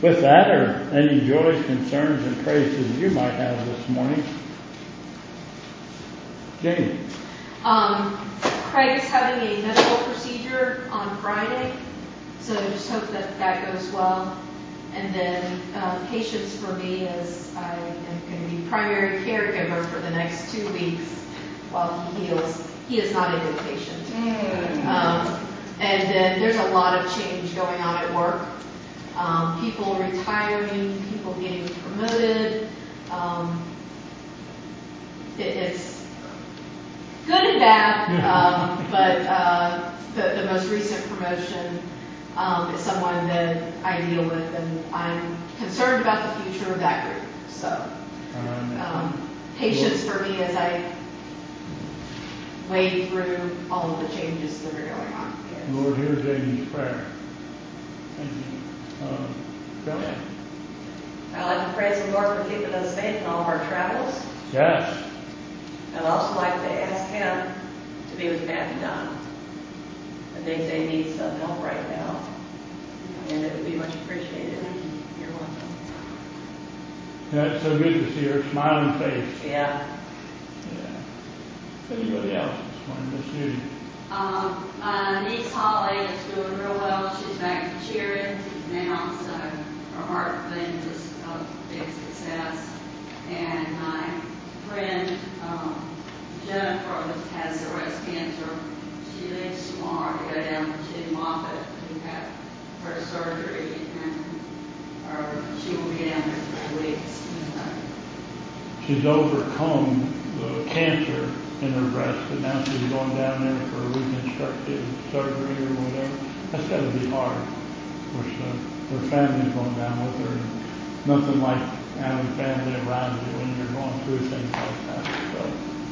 with that, or any joys, concerns, and praises you might have this morning? Jamie. Craig is having a medical procedure on Friday, so just hope that that goes well. And then patience for me, as I am going to be primary caregiver for the next 2 weeks while he heals. He is not a good patient. And then there's a lot of change going on at work. People retiring, people getting promoted. It's good and bad, but the most recent promotion is someone that I deal with, and I'm concerned about the future of that group. So patience for me as I wade through all of the changes that are going on. Lord, hear Jamie's prayer. Thank you. Go ahead. I'd like to praise the Lord for keeping us safe in all of our travels. Yes. I'd also like to ask Him to be with Matt and Don. I think they need some help right now, and it would be much appreciated. You're welcome. Yeah, it's so good to see her smiling face. Yeah. Anybody else this morning? Miss Judy. My niece Holly is doing real well. She's back to cheering now, so her heart thing is a big success. And my friend Jennifer has breast cancer. She leaves tomorrow to go down to Moffitt to have her surgery, and she will be down there for 3 weeks. She's overcome the cancer in her breast, but now she's going down there for reconstructive surgery or whatever. That's got to be hard. Of course, her family's going down with her. Nothing like having family around you when you're going through things like that. So,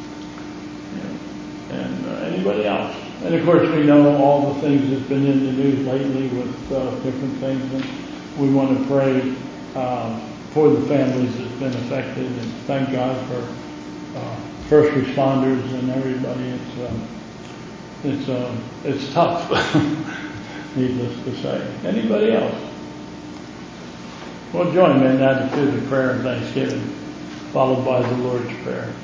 and anybody else? And of course, we know all the things that's been in the news lately with different things, and we want to pray for the families that's been affected, and thank God for first responders and everybody. It's tough, needless to say. Anybody else? Well, join me in the attitude of prayer and thanksgiving, followed by the Lord's Prayer.